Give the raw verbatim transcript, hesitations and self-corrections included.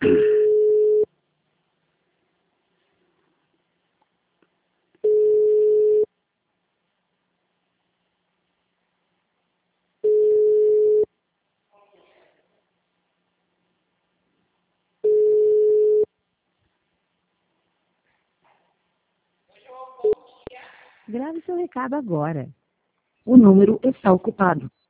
Grave seu recado agora. O número está ocupado.